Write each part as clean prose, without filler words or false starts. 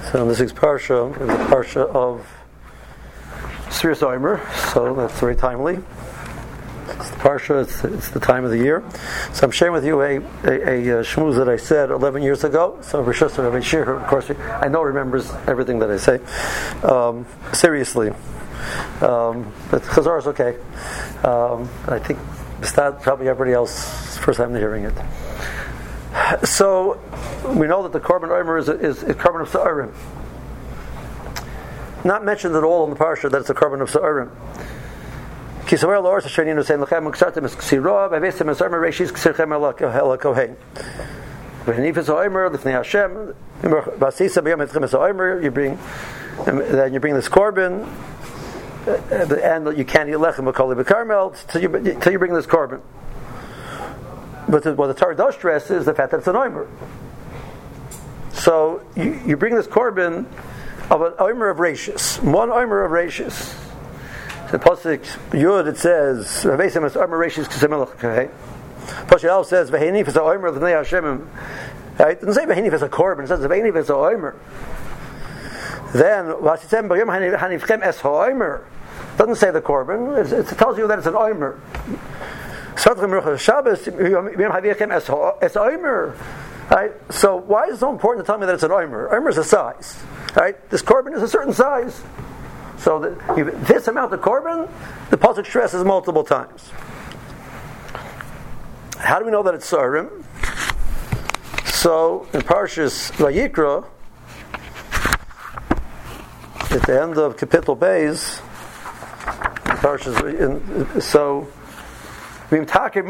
So in this week's parsha is the parsha of Sfiras Omer, so that's very timely. It's the parsha, it's the time of the year. So I'm sharing with you a shmuz that I said 11 years ago. So Rosh Hashanah Rabbi Shir, of course, I know remembers everything that I say. Seriously. But Chazar is okay. I think B'stad, probably everybody else, first time they're hearing it. So we know that the Korban Omer is a Korban of Sa'arim. Not mentioned at all in the parsha that it's a Korban of Sa'arim. Kisaver Lord Hashaninu saying Lechem Kshatim is Ksirov Avesim is Omer Reishis Ksirchem Ela Kohen. V'Hanif is Omer L'fnei Hashem Basisa B'Yom Etchem is Omer. You bring this Korban, and you can't eat lechem b'koli b'karmel till you bring this Korban. But what the Torah does stress is the fact that it's an Omer. So you bring this Korban of an Omer of Reishis, one Omer of Reishis. The Pasuk Yud, it says V'Veisem es Omer Reishis K'Semelach. Okay, Pasuk Al says V'Heinif es Omer L'Vnei Hashem. It doesn't say V'Heinif es a Korban. It says V'Heinif es a Omer. Then V'Asitzem B'Yom Hanifchem es Omer. Doesn't say the Korban. It tells you that it's an Omer. Right? So why is it so important to tell me that it's an Omer? Omer is a size. Right? This Korban is a certain size. So this amount of Korban, the Pasuk stresses multiple times. How do we know that it's Sa'arim? So in Parshas Vayikra, at the end of Kapitel Beis, so if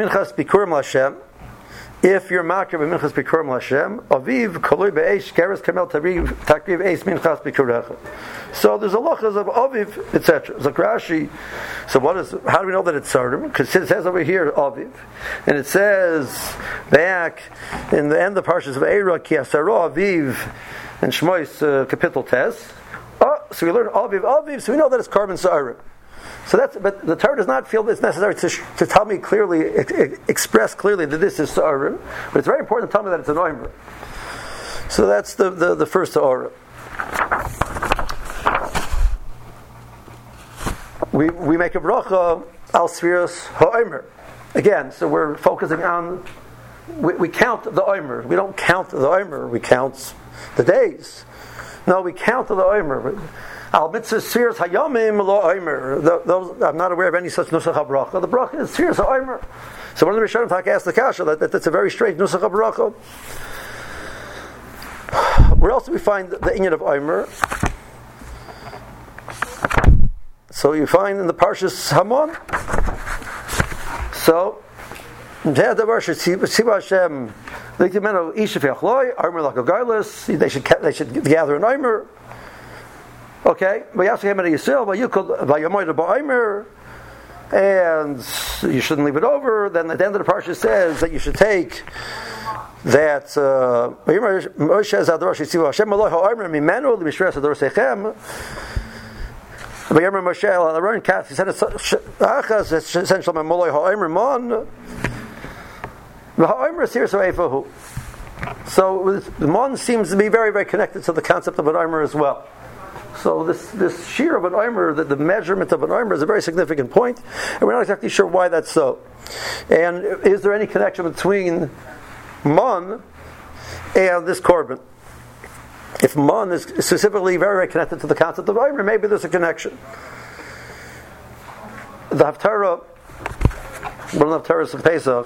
you're makir b'minchas bikurim l'Hashem, aviv kalui be'esh keres kamel takriv eis minchas bikurecha. So there's a lochas of aviv, etc. So Rashi. So how do we know that it's Sa'arim? Because it says over here aviv, and it says back in the end of the parshas of Eira ki asara aviv and Shmois kapitel tes. So we learn aviv, so we know that it's Korban Sa'arim. So but the Torah does not feel it's necessary to tell me clearly, express clearly that this is Sa'arim, but it's very important to tell me that it's an Omer. So that's the first Sa'arim. We make a bracha al Sfiras ha'Omer. Again, so we're focusing on, we count the Omer. We don't count the Omer, we count the days. No, we count the Omer. Al mitzvah Sfiras hayomim lo Omer. I'm not aware of any such nusach habracha. The bracha is Sfiras ha'Omer. So one of the Rishonim asked the kasha that's a very straight nusach habracha. Where else do we find the inyan of Omer? So you find in the Parshas Hamon. So they should gather an Omer. Okay, and you shouldn't leave it over. Then at the end of the parsha says that you should take that. So the Mon seems to be very, very connected to the concept of an Omer as well. So this shear of an Omer, the measurement of an Omer, is a very significant point, and we're not exactly sure why that's so. And is there any connection between Mon and this Korban? If Mon is specifically very, very connected to the concept of Omer, maybe there's a connection. The Haftarah, one of the Haftarahs of Pesach,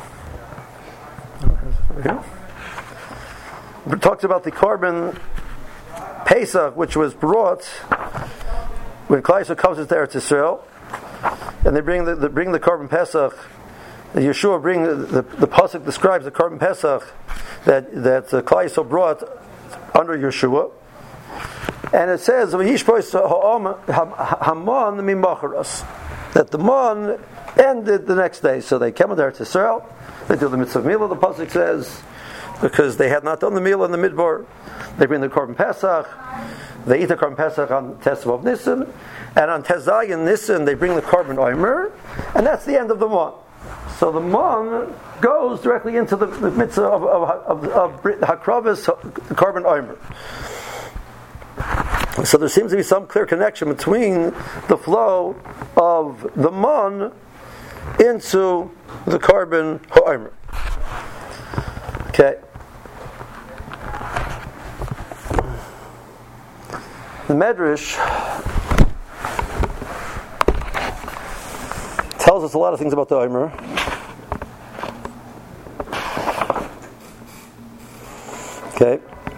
talks about the Korban Pesach, which was brought when Klal Yisrael comes to Eretz Yisrael, and they bring the Korban Pesach. Yeshua the pasuk describes the Korban Pesach that Klal Yisrael brought under Yeshua, and it says that the Mon ended the next day. So they came to Eretz Yisrael. They do the mitzvah milah. The pasuk says, because they had not done the meal in the midbar. They bring the Korban Pesach. They eat the Korban Pesach on Tesvav Nisan, and on Tezayin Nisan they bring the Korban Omer, and that's the end of the Mon. So the Mon goes directly into the mitzvah of Hakravis Korban Omer. So there seems to be some clear connection between the flow of the mon into the carbon ha'omer. Okay. The Medrash tells us a lot of things about the omer. Okay.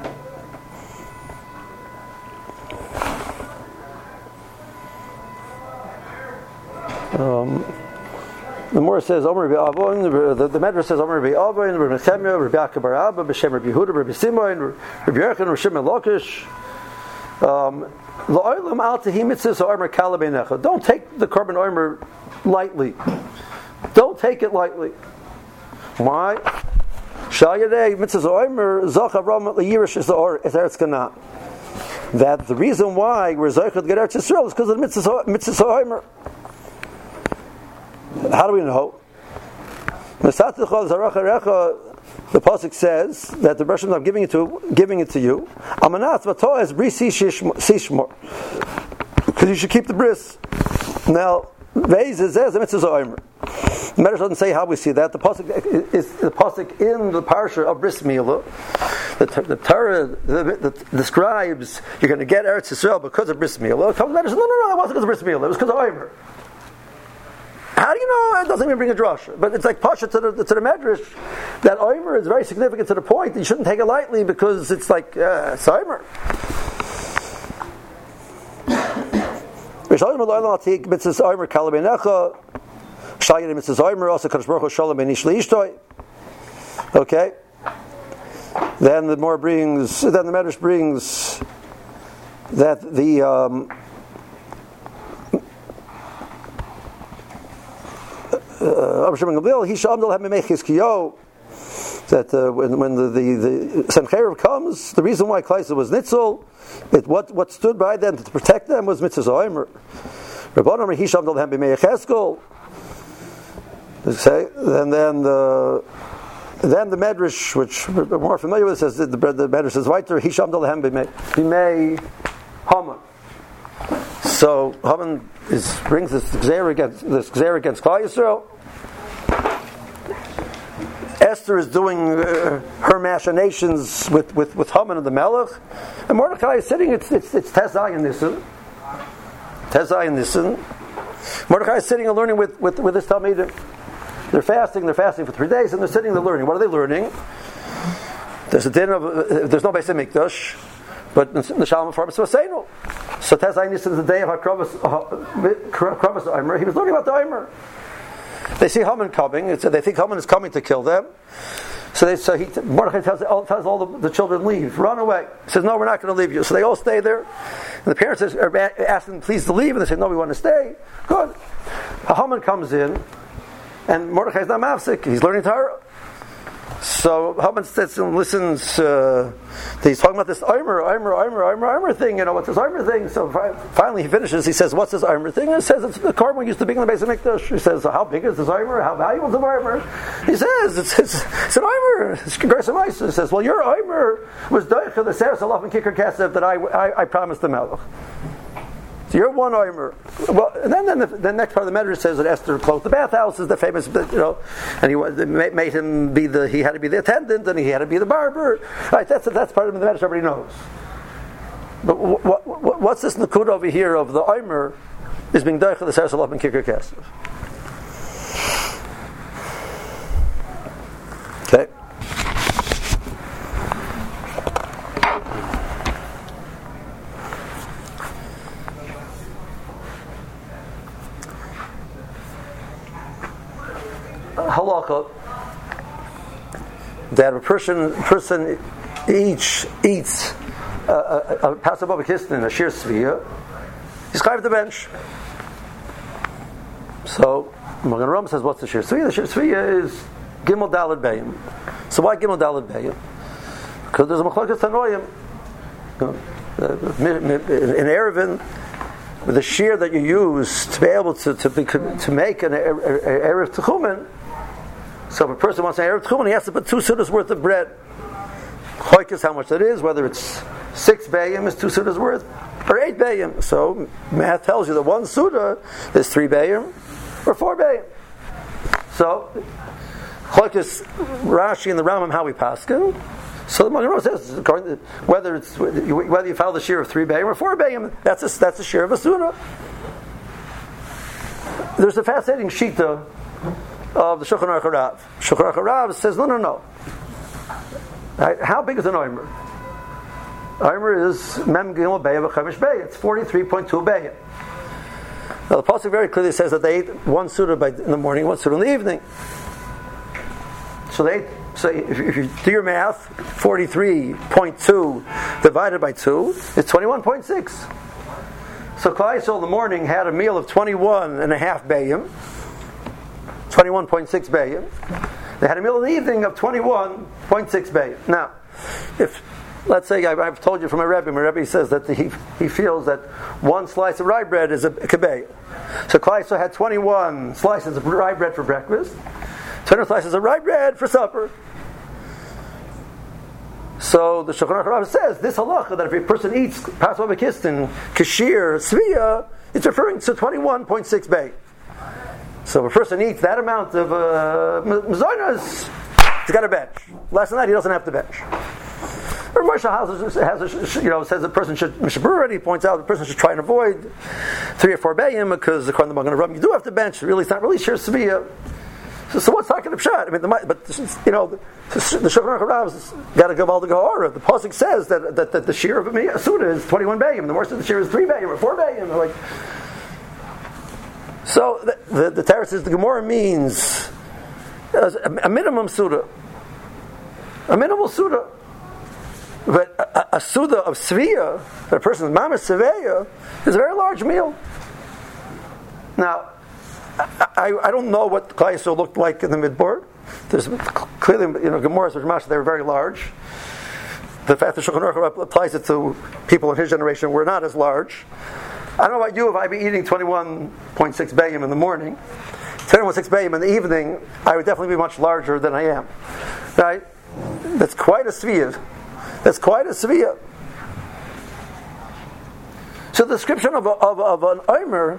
The Gemara says, Omer Rabbi Avon, the Medrash says, Omer Rabbi Avon, Rabbi Nechemia, Rabbi Akiva bar Abba, B'Shem Rabbi Yehuda, Rabbi Simon, Rabbi Yechon, Rabbi Shimon Lakish. L'olam al tehi mitzvahs ha'omer kala beinecha. Don't take the carbon omer lightly. Don't take it lightly. Why? Shayadei mitzvahs ha'omer zach Avram liyirish is Eretz Canaan. That the reason why we're zaychad get Eretz Yisrael is because of the mitzvahs ha'omer. How do we know? The pasuk says that the Bereshit I'm giving it to you. Amanat v'toah es bris sishmor, because you should keep the bris. Now, Veiz is the mitzvah omer. The Medrash doesn't say how we see that. The pasuk is the pasuk in the parsha of bris milah. The Torah describes you're going to get Eretz Yisrael because of bris milah. It comes the Medrash says, no, it wasn't because of bris milah. It was because of omer. How do you know? It doesn't even bring a drasha. But it's like pasha to the Medrash that omer is very significant to the point. You shouldn't take it lightly because it's like it's omer. Okay. Then the Medrash brings that the that when the Sancheiriv comes, the reason why Klaisa was Nitzel, what stood by them to protect them was Mitzvah Omer. Rabbanon Hisham Dal Hem B'Mei Cheskel. Okay, and then the Medrash, which we're more familiar with, says the Medrash says Weiter Hisham Dal Hem B'Mei Haman. So Haman brings this Gzeir against Klal Yisrael. Esther is doing her machinations with Haman and the Melech, and Mordechai is sitting. It's Tezai and Nisan. Tezai and Nisan. Mordechai is sitting and learning with his Talmidim. They're fasting for 3 days, and they're sitting. They're learning. What are they learning? There's a dinner there's no Beis Hamikdash, but in the Shalom Farm Seinu. So Tezai Nisan is the day of Hakravas Omer. He was learning about the Omer. They see Haman coming. They think Haman is coming to kill them. Mordechai tells all the children, leave, run away. He says, no, we're not going to leave you. So they all stay there. And the parents are asking them, please, to leave. And they say, no, we want to stay. Good. Haman comes in, and Mordechai is not mafsik. He's learning Torah. So Haman sits and listens. He's talking about this Omer thing. You know, what's this Omer thing? So finally he finishes. He says, what's this Omer thing? And he says, it's the carbon used to be in the Beis Hamikdash. He says, how big is this Omer? How valuable is the Omer? He says, it's an Omer. It's Gersa. He says, well, your Omer was Doicha, the Seres Alaf and Kikar Kesef that I promised the Melech. So you're one Omer. Well, and then the next part of the Medrash says that Esther closed the bathhouse, is the famous, and they made him he had to be the attendant, and he had to be the barber. Right? That's part of the Medrash everybody knows. But what's this nakud over here of the Omer is being doicha the Seres Alaf and Kikar Kesef? Okay. Halacha that a person eats a Passover Kistin, a Shir Tzviya, he's chayav the bench. So Magen Ram says, what's the Shir Tzviya? The Shir Tzviya is Gimel Daled Bayim. So why Gimel Daled Bayim? Because there's a Machlokes Tanoim. In Erevin, the shear that you use to be able to make an Erev Techumen. So if a person wants an Erev Techumen, he has to put 2 sudas worth of bread. Choik is how much that is, whether it's 6 bayim is 2 sudas worth, or 8 bayim. So math tells you that one suda is 3 bayim or 4 bayim. So Chalkus Rashi and the Rambam how we paskin. So the Magen says whether you follow the shear of 3 bayim or 4 bayim, that's a shear of a suda. There's a fascinating shita of the Shulchan Aruch Rav. Shulchan Aruch Rav says no. Right? How big is an oimer? Oimer is mem gimel bayim v'chamish bayim. It's 43.2 bayim. Now the pasuk very clearly says that they ate one suda in the morning, one suda in the evening. So if you do your math, 43.2 divided by 2 is 21.6. So Klal Yisrael in the morning had a meal of 21.5 bayim, 21.6 bayim. They had a meal in the evening of 21.6 bayim. Now, if let's say I've told you from my Rebbe says that he feels that one slice of rye bread is a kibay. So Klal Yisrael had 21 slices of rye bread for breakfast, 20 slices of rye bread for supper. So the Shulchan Aruch Rav says this halacha that if a person eats Passover Kistin, Kashir, Svia, it's referring to 21.6 bay. So if a person eats that amount of mezainas, he's got a bench. Less than that, he doesn't have to bench. Or Moshe says the person should, Mishabur already points out the person should try and avoid 3 or 4 bayim because according to the Magen Avraham, you do have to bench. Really, it's not really Shir Svia. So what's talking of pshat? I mean, the Shulchan Aruch Rav's got to give all the Gehara. The pasuk says that the shear of a suda is 21 bayim. The more says the shear is 3 bayim or 4 bayim. Like, so the Torah says the Gemara means a minimum suda, a minimal suda, but a suda of svia, that a person's mama seveya, is a very large meal. Now, I don't know what Klal Yisrael looked like in the Midbar. There's clearly, Gemaras or Ramash, they were very large. The fact that Shulchan Aruch applies it to people in his generation were not as large. I don't know about you, if I'd be eating 21.6 bayim in the morning, 21.6 bayim in the evening, I would definitely be much larger than I am. Right? That's quite a sviyah. So the description of an omer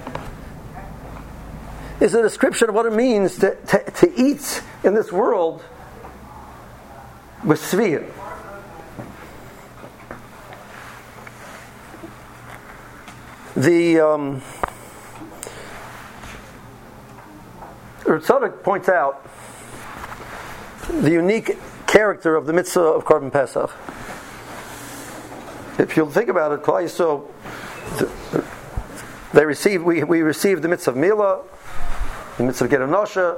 is a description of what it means to eat in this world with sviyah. The Tzadok points out the unique character of the mitzvah of Korban Pesach. If you think about it, Klal Yisrael, we received the mitzvah of Milah, the mitzvah of Ger Anosha.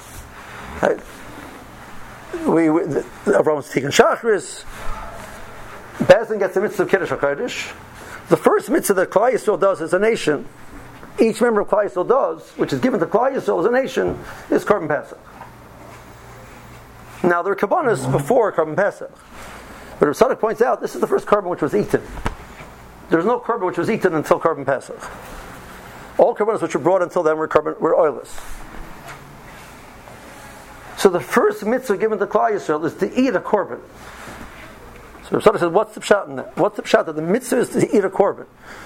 Avram's Tikkun Shachris. Bezdin gets the mitzvah of Kiddush HaKodesh. The first mitzvah that Klal Yisrael does as a nation, each member of Klal Yisrael does, which is given to Klal Yisrael as a nation, is Korban Pesach. Now there are Kabbanas before Korban Pesach, but Rav Tzadok points out this is the first Korban which was eaten. There was no Korban which was eaten until Korban Pesach. All Korbanos which were brought until then were oilless. So the first mitzvah given to Klal Yisrael is to eat a Korban. So Rav Tzadok says, what's the pshat in that? What's the pshat that the mitzvah is to eat a Korban?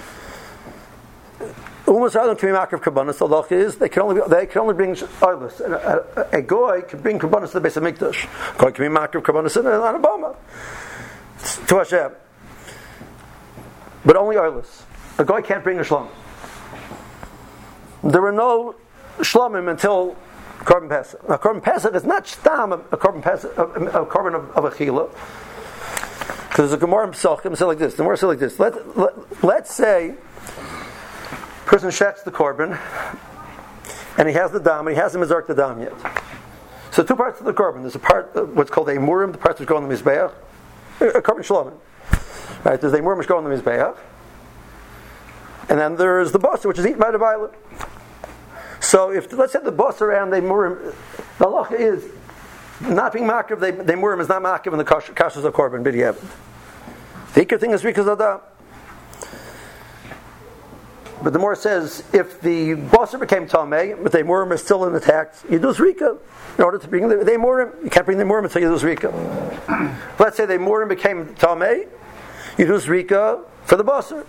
Umas Adam can be makar of Kabbanas. The halacha is they can only bring oilus. A goy can bring Kabbanas to the Beis Hamikdash. A goy can be makar of Kabbanas on a bama to Hashem, but only oilus. A goy can't bring a shlom. There were no shlomim until Korban Pesach. Now Korban Pesach is not stam a Korban Pesach, a Korban of Achila. Because there's a Gemara in Pesachim say like this. The Gemara say like this. Let's say person shets the korban, and he has the dam, and he hasn't mizarked the dam yet. So two parts of the korban. There's a part, what's called a murim, the parts which go on the mizbeach, a korban shalom. Right? There's a murim which go on the mizbeach, and then there's the basar, which is eaten by the violet. So if let's say the basar and the murim, the halacha is not being makiv. The murim is not makiv in the kashas of korban b'diavad. The ikar thing is rikas adam. But the Gemara says, if the basar became tamei, but the murim is still intact, you do zrika. In order to bring the murim, you can't bring the murim until you do zrika. Let's say the murim became tamei, you do zrika for the basar.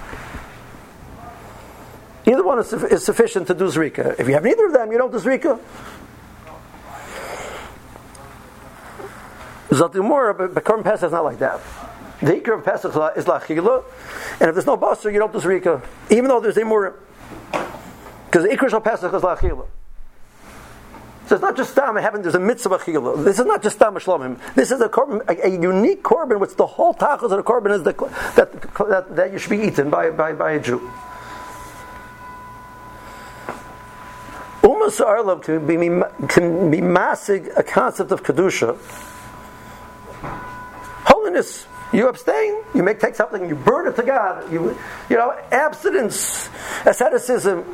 Either one is sufficient to do zrika. If you have neither of them, you don't do zrika. Zatimura, but Korban Pesach is not like that. The ikar of Pesach is lachila, and if there's no basar, you don't do zrika, even though there's imur. Because the ikar of Pesach is lachila. So it's not just stam having. There's a mitzvah achila. This is not just stam shlomim. This is a korban, a unique korban, which the whole tachos of the korban is that you should be eaten by a Jew. Umas arlav can be masig a concept of kedusha. Holiness. You abstain. You take something and you burn it to God. You know, abstinence, asceticism.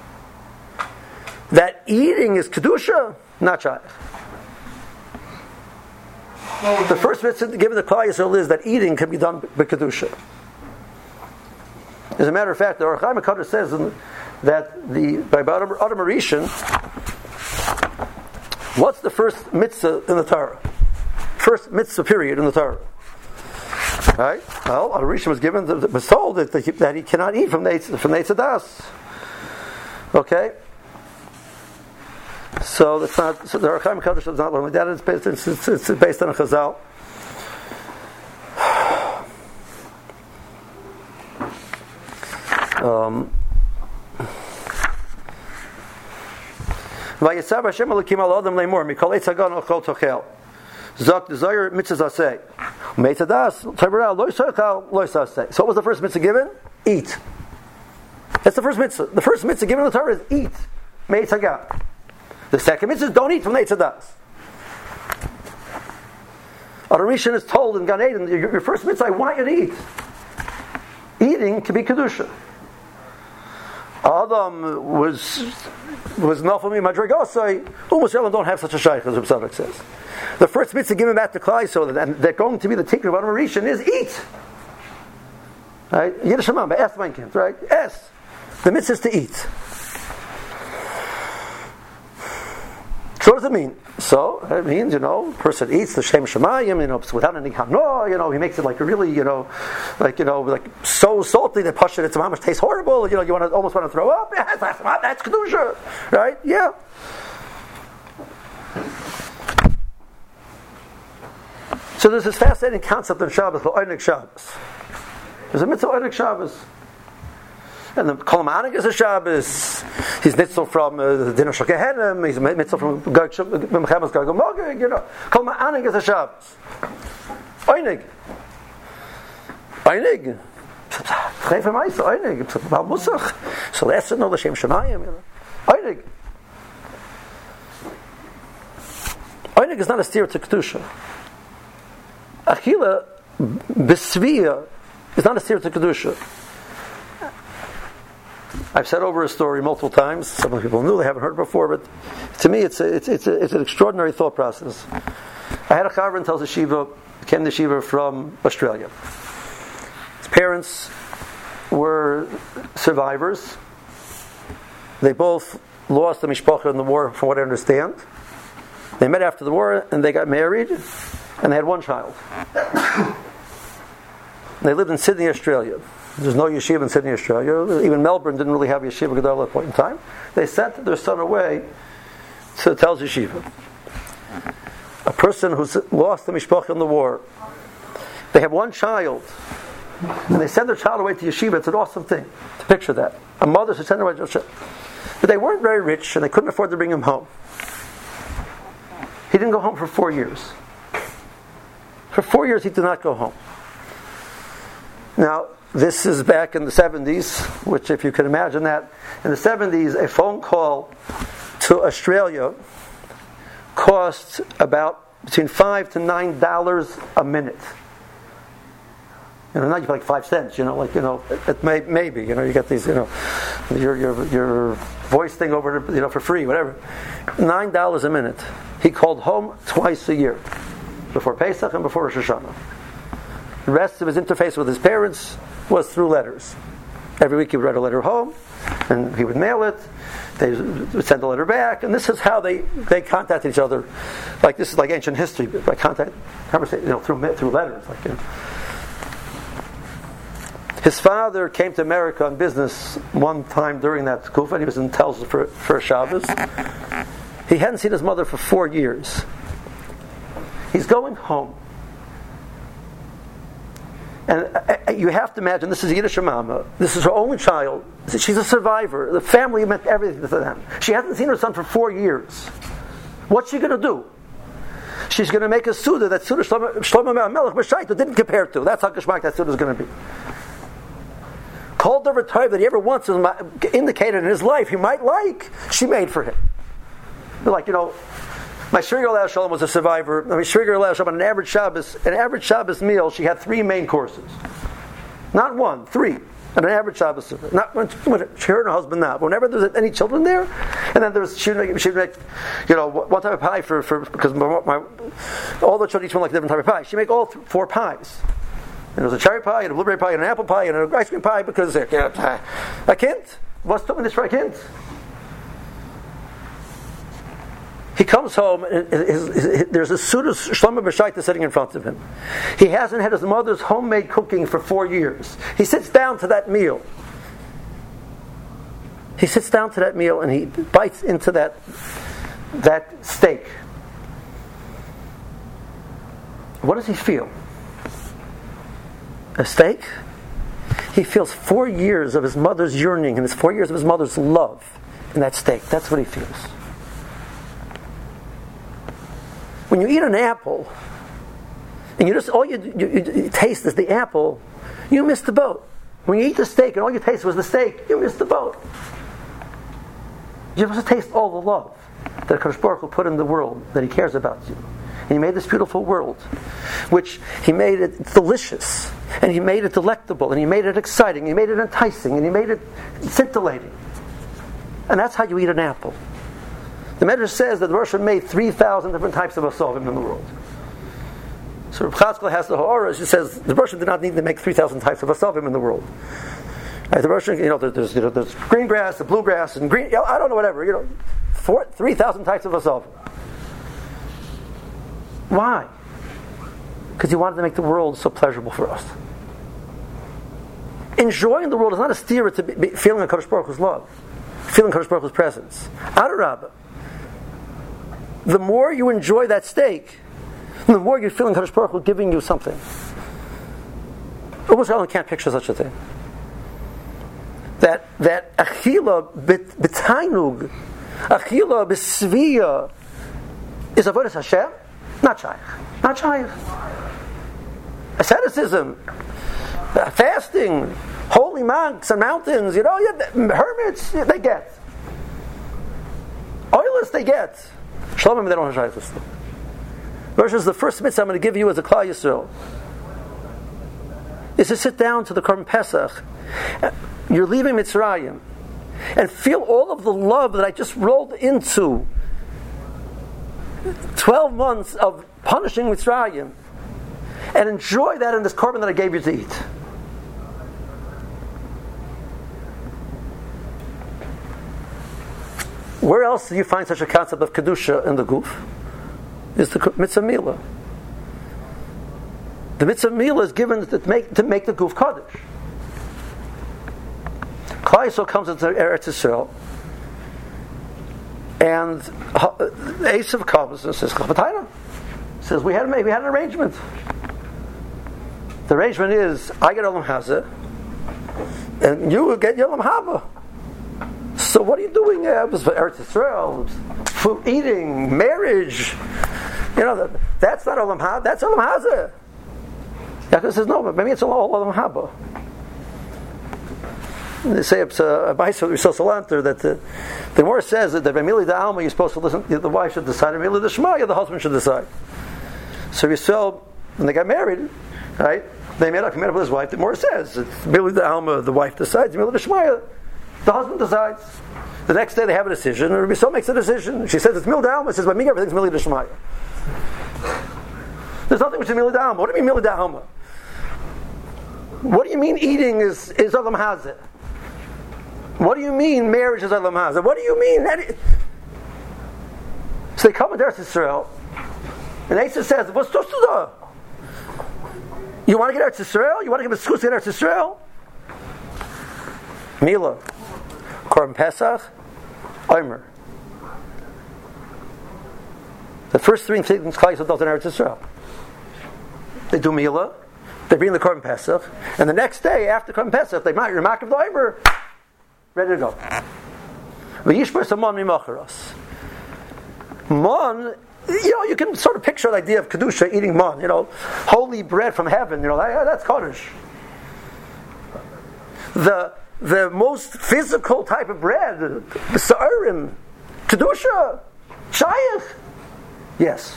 That eating is kedusha, not shaykh. The first mitzvah given to Klal Yisrael is that eating can be done by kedusha. As a matter of fact, the Ohr HaChaim HaKadosh says that by Adam Rishon, what's the first mitzvah in the Torah? First mitzvah period in the Torah. Right? Well, Adam Rishon was told that he cannot eat from the Eitz Hadas. Okay. So that's not. So the Ohr HaChaim HaKadosh does not learn like that. It's based on a Chazal. Vayetzav Hashem Elokim al Adam leimor mikol eitz hagan ochol tochel. Zok the Zohar mitzvah zaseh. Meitz hadas taberah lo yisachal lo yisaseh. So what was the first mitzvah given? Eat. That's the first mitzvah. The first mitzvah given in the Torah is eat. Meitz hagan. The second mitzvah is don't eat from the Eitz Hadas. Adam Rishon is told in Gan Eden, your first mitzvah, I want you to eat. Eating to be kedusha. Adam was nafami madrigosai. Umas Yisrael don't have such a shaykh as Rebbe says. The first mitzvah given back to Klal Yisrael, and they're going to be the tikkur of Adam Rishon is eat. Right? Yiddish Shemam, es mein Kind, right? Es. The mitzvah is to eat. So what does it mean? So it means, person eats the Shem Shemayim, without any hano, he makes it like really, like so salty that Pasha it's mamash tastes horrible, you almost want to throw up. Yeah, that's kedusha, right? Yeah. So there's this fascinating concept in Shabbos, the Oinig Shabbos. There's a mitzvah Oinig Shabbos. And the Kol Ma'anig is a Shabbos. He's nitzel from the Din of Shekehenim. He's nitzel from Mechemas Gag Magog. Kol Ma'anig is a Shabbos. Oinig. Chayef Ma'isa. Oinig. Bal Musach. So that's no L'Shem Shemayim. Oinig. Oinig is not a steer to Kedusha. Achila B'Sviya is not a steer to Kedusha. I've said over a story multiple times. Some people knew, they haven't heard it before, but to me it's an extraordinary thought process. I had a chaver in Tel Shiva, came to Shiva from Australia. His parents were survivors. They both lost the mishpacha in the war, from what I understand. They met after the war and they got married, and they had one child. They lived in Sydney, Australia. There's no yeshiva in Sydney, Australia. Even Melbourne didn't really have yeshiva gedol at that point in time. They sent their son away to Tel Yeshiva. A person who's lost the mishpacha in the war. They have one child, and they send their child away to yeshiva. It's an awesome thing to picture that. A mother should send her away to yeshiva. But they weren't very rich, and they couldn't afford to bring him home. He didn't go home for 4 years. For 4 years, he did not go home. Now, this is back in the 70s, which, if you can imagine that, in the 70s, a phone call to Australia cost about between $5 to $9 a minute. Not you pay like 5 cents. Maybe you get these, your voice thing over, for free, whatever. $9 a minute. He called home twice a year, before Pesach and before Rosh Hashanah. The rest of his interface with his parents was through letters. Every week he would write a letter home, and he would mail it. They would send the letter back, and this is how they contacted each other. Like, this is like ancient history, by conversation, through letters. His father came to America on business one time during that kufa, and he was in Tel Aviv for Shabbos. He hadn't seen his mother for 4 years. He's going home. And you have to imagine, this is Yiddish mama. This is her only child. She's a survivor. The family meant everything to them. She hasn't seen her son for 4 years. What's she going to do? She's going to make a Suda that Suda Shlomo Melech B'Shaita didn't compare to. That's how Geshmak that Suda is going to be. Called the type that he ever once indicated in his life he might like, she made for him. Like, my Shrigar Leah Shalom was a survivor. Shrigar Leah Shalom, on an average Shabbos meal, she had 3 main courses. Not 1, 3. On an average Shabbos. Not when she and her husband now. But whenever there's any children there, and then she'd make one type of pie for because all the children each one like a different type of pie. She'd make all 4 pies. And there was a cherry pie, and a blueberry pie, and an apple pie, and an ice cream pie because a kind. What's doing this for a kind? He comes home, and there's a Suda Shlomo B'Shaita sitting in front of him. He hasn't had his mother's homemade cooking for 4 years. He sits down to that meal. And he bites into that steak. What does he feel? A steak? He feels 4 years of his mother's yearning and 4 years of his mother's love in that steak. That's what he feels. When you eat an apple, and all you taste is the apple, you miss the boat. When you eat the steak and all you taste was the steak, you miss the boat. You're supposed to taste all the love that HaKadosh Baruch Hu put in the world, that He cares about you. And He made this beautiful world, which He made it delicious, and He made it delectable, and He made it exciting, He made it enticing, and He made it scintillating. And that's how you eat an apple. The Medrash says that the Rosh made 3,000 different types of asovim in the world. So Reb Chazkel has the Ha'ara. She says the Rosh did not need to make 3,000 types of asovim in the world. Right, the Rosh, there's green grass, the blue grass, and green. I don't know, whatever. 3,000 types of asovim. Why? Because He wanted to make the world so pleasurable for us. Enjoying the world is not a steer to feeling HaKadosh Baruch Hu's love, feeling HaKadosh Baruch Hu's presence. Adarabah. The more you enjoy that steak, the more you're feeling HaKadosh Baruch Hu giving you something. Almost everyone can't picture such a thing. That achila b'tainug, achila b'sviya, is avodas Hashem? Not shaykh. Asceticism, fasting, holy monks and mountains, hermits, they get. Oilers, they get. Shalom, they don't have shaykhs. Rosh is the first mitzvah I'm going to give you as a Klal Yisrael. Is to sit down to the Korban Pesach. You're leaving Mitzrayim, and feel all of the love that I just rolled into 12 months of punishing Mitzrayim, and enjoy that in this Korban that I gave you to eat. Where else do you find such a concept of Kedusha in the Guf? Is the Mitzvah Milah. The Mitzvah Milah is given to make the Guf Kaddish. Klal Yisrael comes into Eretz Yisrael, and Esav comes and says, says, we had an arrangement. The arrangement is, I get Olam Hazeh, and you will get Olam Haba. So what are you doing? Eretz Yisrael, food, eating, marriage. That's not Olam Haba. That's Olam Hazeh. Yaakov says, no, but maybe it's all Olam Haba. They say it's a Ba'isa Rishon Salanter that the Gemara says that the B'mili D'Alma you're supposed to listen. The wife should decide. B'mili D'Shmaya the husband should decide. So Yisrael, when they got married, right? He met up with his wife. The Gemara says B'mili D'Alma the wife decides. B'mili D'Shmaya the husband decides. The next day they have a decision, and Rabbi Yisrael makes a decision. She says it's Mil D'Alma. Says by me everything's Mili D'Shmaya. There's nothing which is Mili D'Alma. What do you mean Mili D'Alma? What do you mean eating is Olam Hazeh? What do you mean marriage is Olam Hazeh? What do you mean? So they come into Eretz Yisrael, and Esav says, "What's supposed to do? You want to get Eretz Yisrael? You want to get a schus to get Eretz Yisrael? Mila, Korban Pesach, Omer. The first three things Klal Yisrael does in Eretz Yisrael. They do Mila, they bring the Korban Pesach, and the next day after Korban Pesach, they might remark of the Omer, ready to go. V'yishbar Mon mimacharos. Mon, you can sort of picture the idea of Kedusha eating Mon, holy bread from heaven, that's Kodesh. The most physical type of bread, the Sa'arim, Kedusha, Shayach. Yes.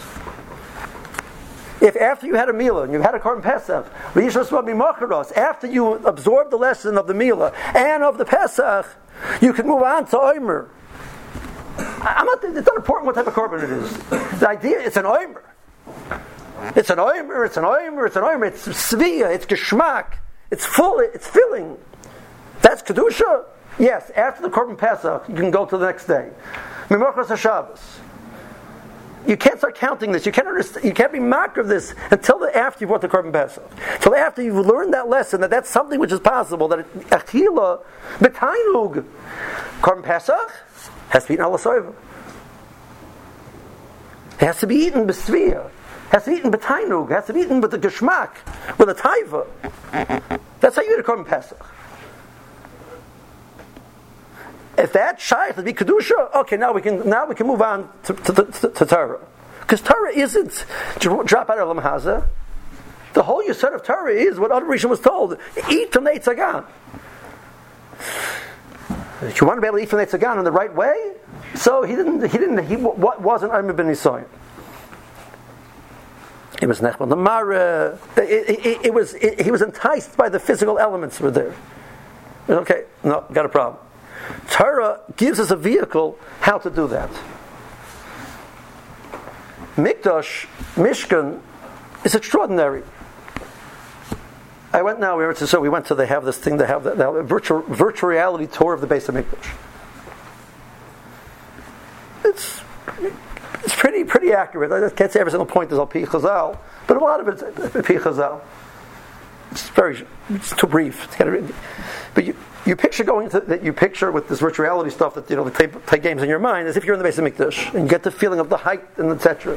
If after you had a Mila and you had a Korban Pesach, after you absorb the lesson of the Mila and of the Pesach, you can move on to Omer. It's not important what type of Korban it is. The idea, it's an Omer. It's an Omer, it's an Omer, it's an Omer. It's Svia, it's Geschmack. It's full, it's filling. That's Kedusha? Yes, after the Korban Pesach, you can go to the next day. Mimachras HaShabbos. You can't start counting this. You can't understand. You can't be mocked of this until after you've brought the Korban Pesach. Until after you've learned that lesson that that's something which is possible. That achila b'tainug. Korban Pesach has to be eaten ala soiva. It has to be eaten b'svia. It has to be eaten b'tainug. It has to be eaten with the geschmack, with a taiva. That's how you eat a Korban Pesach. If that shaykh to be kedusha, okay, now we can move on to Torah, because Torah isn't drop out of Lam Haza. The whole yesod of Torah is what Adam Rishon was told: eat from the Eitz Hagan. If you want to be able to eat from the Eitz Hagan in the right way, so he wasn't Omer ben Nisayon. It was Nechman the Mara. He was enticed by the physical elements were there. Okay, no, got a problem. Torah gives us a vehicle how to do that. Mikdash, Mishkan, is extraordinary. We went to they have this thing, they have a virtual reality tour of the base of Mikdash. It's pretty accurate. I can't say every single point is al pi Chazal, but a lot of it's al pi Chazal. It's too brief. But you picture with this virtual reality stuff that they play games in your mind as if you're in the base of Mikdash and you get the feeling of the height and etc.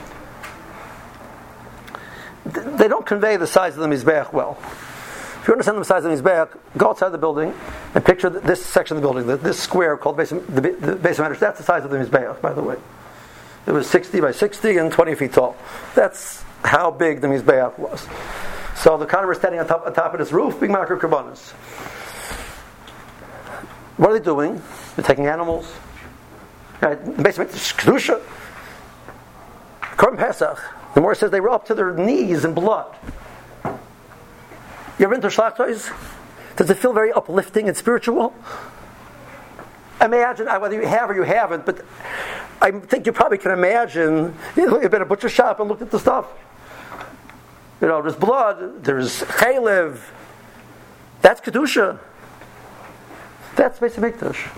They don't convey the size of the Mizbeach well. If you understand the size of the Mizbeach, go outside the building and picture this section of the building, this square called the base of Mikdash. That's the size of the Mizbeach, by the way. It was 60 by 60 and 20 feet tall. That's how big the Mizbeach was. So the Kohanim were standing on top of this roof, being makar karbanos. What are they doing? They're taking animals. Basically, it's kedusha. Korban Pesach. The Morah says they were up to their knees in blood. You ever been to Shlachtos? Does it feel very uplifting and spiritual? Imagine, whether you have or you haven't, but I think you probably can imagine. You've been in a butcher shop and looked at the stuff. There's blood, there's chaylev. That's kedusha. That's Beis Hamikdash.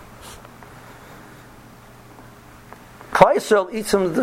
Klal Yisrael eats some.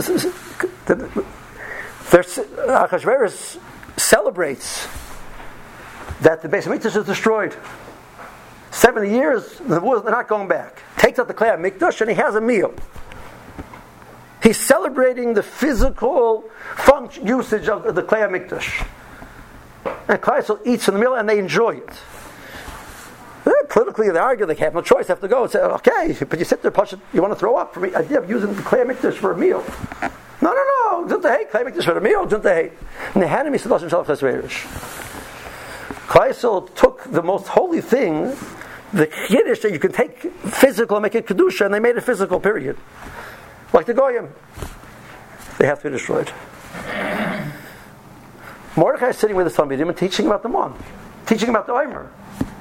Achashverosh celebrates that the Beis Hamikdash is destroyed. 70 years, they're not going back. Takes out the Klei Hamikdash and he has a meal. He's celebrating the physical usage of the Klei Hamikdash. And Klal Yisrael eats from the meal and they enjoy it. Politically, they argue they have no choice, they have to go and say, okay, but you sit there, you want to throw up for the idea of using the Klei Hamikdash for a meal. No. Don't they hate Klei Hamikdash for a meal? Don't they hate? Nehanim Yisrael Shalach Chesverish. Klal Yisrael took the most holy thing, the Yiddish that you can take physical and make it kedusha, and they made it physical. Period. Like the Goyim, they have to be destroyed. Mordechai is sitting with his Talmidim and teaching about the Mon, teaching about the Omer.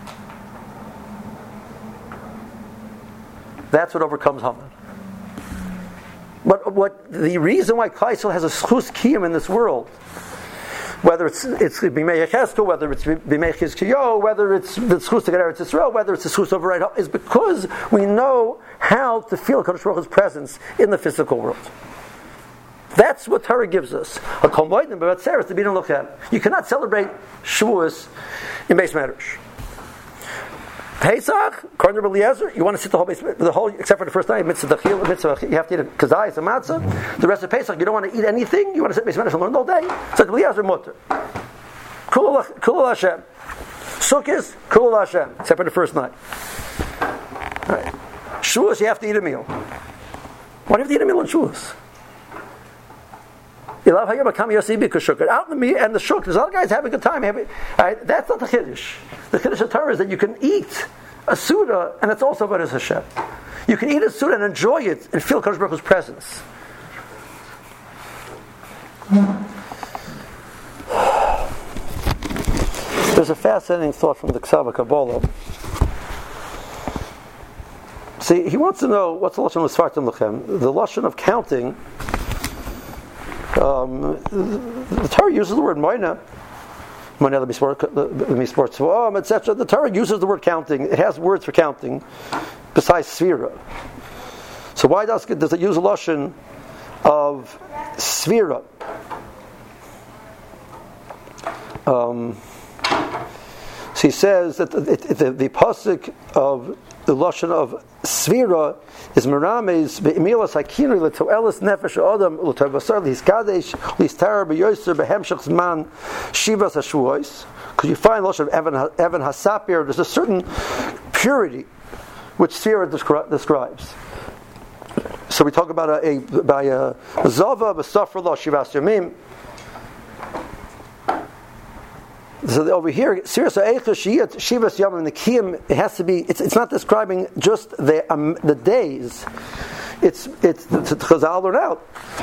That's what overcomes Haman. But the reason why Klal Yisrael has a schus kiyum in this world, whether it's b'mei Yechezkel, whether it's b'mei Chizkiyo, whether it's the schus to get Eretz Yisrael, whether it's the schus over right, is because we know how to feel Kadosh Baruch Hu's presence in the physical world. That's what Torah gives us. A kol moedim b'batzeres to be look at. You cannot celebrate Shavuos in Beis Medrash. Pesach, according to Eliezer, you want to sit the whole, except for the first night, mitzvah, you have to eat a kazayis, a matzah. The rest of Pesach, you don't want to eat anything, you want to sit Beis Medrash and learn all day. It's like Eliezer mutter. Kulul Hashem. Sukkos, Kulul Hashem, except for the first night. Right. Shavuos, you have to eat a meal. Why do you have to eat a meal on Shavuos? Out in the and the shuk, there's other guys having a good time. Right? That's not the chiddush. The chiddush of Torah is that you can eat a suda, and it's also Avodas Hashem. You can eat a suda and enjoy it and feel Kadosh Baruch Hu's presence. There's a fascinating thought from the Ksava Kabbalah. See, he wants to know what's the lashon of Sfartim Lechem. The lashon of counting. The Torah uses the word moina, etc. The Torah uses the word counting. It has words for counting besides sphira. So why does it use a lashon of sphira? So he says that the pasuk of the lashon of svira is merames beimilas hakinu letoelis nefesh adam l'tovasar lihiskadesh lihistara beyoser behemshach zman shivas hashuos. Because you find the lashon of Evan Hasapir, there's a certain purity which svira describes. So we talk about a zava b'safra lo shivas yamim. So over here, Sirus Ha'echah Shivas Yom in the Kiyam, it has to be. It's not describing just the days. It's the Chazal learn out.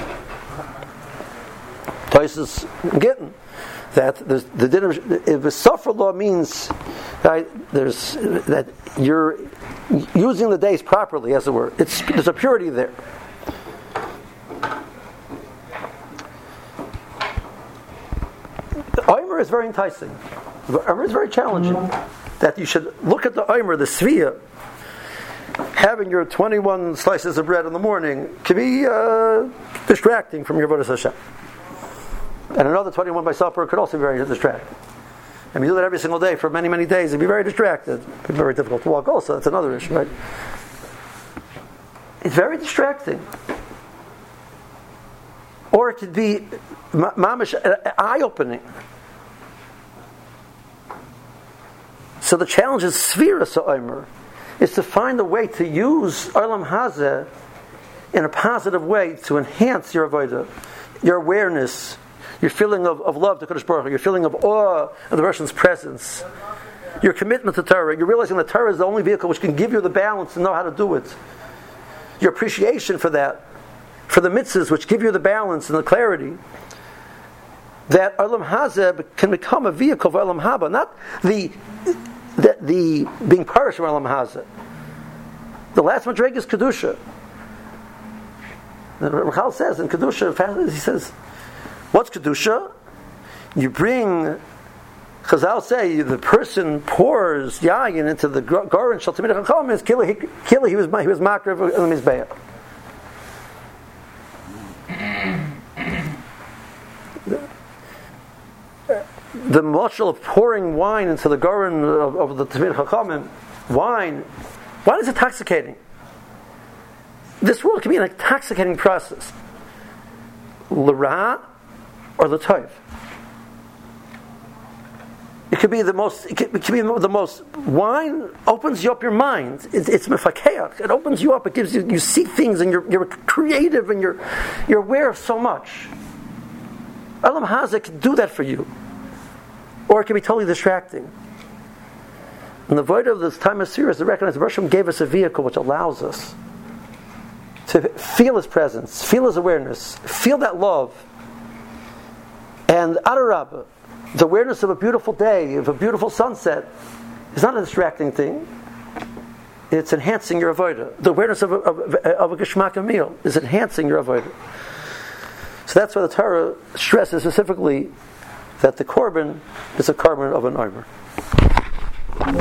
Tosis getting that the dinner. If a suffer law means that you're using the days properly, as it were. There's a purity there. The Omer is very enticing. The Omer is very challenging. That you should look at the Omer, the Sviyah, having your 21 slices of bread in the morning can be distracting from your Avodas Hashem. And another 21 by supper could also be very distracting. And you do that every single day for many, many days, it'd be very distracted. It'd be very difficult to walk also. That's another issue, right? It's very distracting. Or it could be mamish, eye-opening. So the challenge is Sfira Sa'omer, is to find a way to use Olam Hazeh in a positive way to enhance your avodah, your awareness, your feeling of love to Kadosh Baruch Hu, your feeling of awe of the Russian's presence, your commitment to Torah, you're realizing that Torah is the only vehicle which can give you the balance to know how to do it. Your appreciation for that, for the mitzvahs which give you the balance and the clarity, that Olam Hazeh can become a vehicle for Olam Haba, not the being parish of Olam Hazeh. The last madrega is Kedusha. The Rachal says in Kedusha, he says, what's Kedusha? You bring, Chazal say, the person pours yayin into the Goren Shal Tamid HaChachamim, is kila, he was makar of the Mizbeach. The mashal of pouring wine into the Goren of the Tamid HaChachamim, wine is intoxicating. This world can be an intoxicating process. L'ra or l'toiv. It could be the most. It could be the most. Wine opens you up your mind. It's mefakeach. It opens you up. It gives you see things, and you're creative, and you're aware of so much. Olam Hazeh can do that for you, or it can be totally distracting. And the void of this time of series to recognize the Hashem gave us a vehicle which allows us to feel His presence, feel His awareness, feel that love, and Adarabah. The awareness of a beautiful day, of a beautiful sunset, is not a distracting thing. It's enhancing your avodah. The awareness of a geschmack meal is enhancing your avodah. So that's why the Torah stresses specifically that the korban is a korban of an omer.